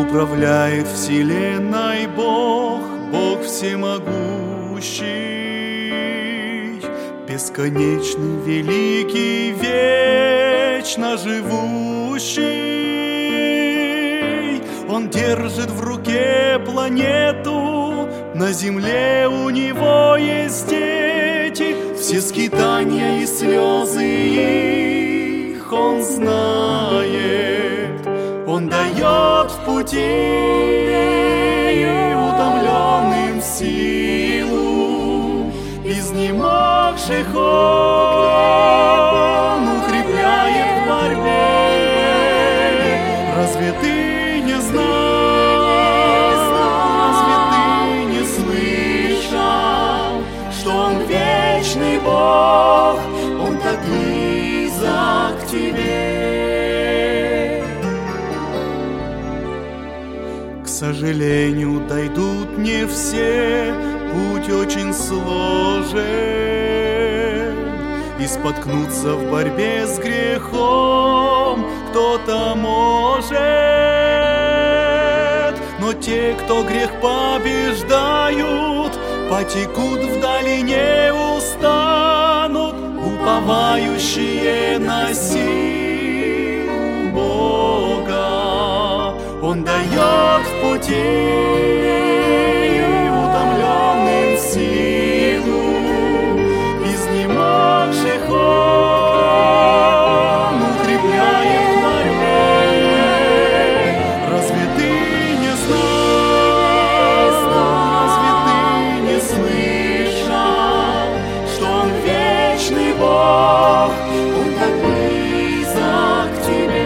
Управляет вселенной Бог, Бог всемогущий, бесконечный, великий, вечно живущий. Он держит в руке планету, на земле у него есть дети. Все скитания и слезы их он знает. Он дает в пути утомленным силу, изнемогших он укрепляет в борьбе. Разве ты не знал, разве ты не слышал, что он вечный Бог, он так близок к тебе? К сожалению, дойдут не все, путь очень сложен, и споткнуться в борьбе с грехом кто-то может. Но те, кто грех побеждают, потекут вдали, не устанут, уповающие на силу Бога. Он дает в пути утомленным силу, изнемогших он укрепляет в борьбе. Разве ты не знал, разве ты не слышал, что он вечный Бог, он так близок к тебе?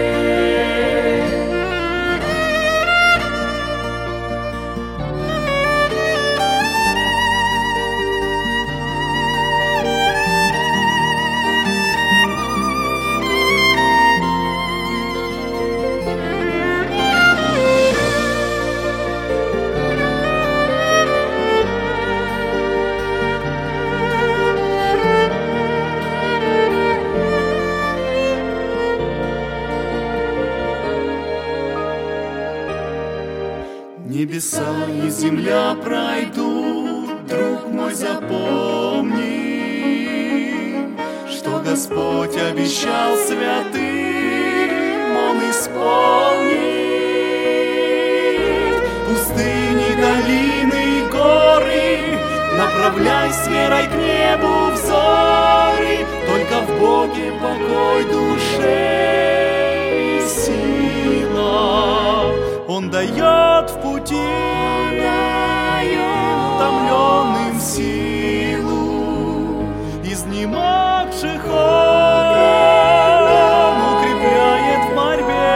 Небеса и земля пройдут, друг мой, запомни, что Господь обещал святым, Он исполнит. Пустыни, долины, горы, направляй с верой к небу взоры, только в Боге покой душе и сила. Он дает в пути утомленным силу, изнемогших он укрепляет в борьбе.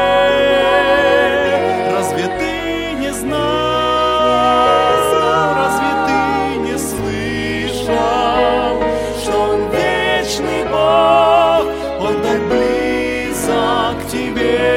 Разве ты не знал, разве ты не слышал, что он вечный Бог, он так близок к тебе?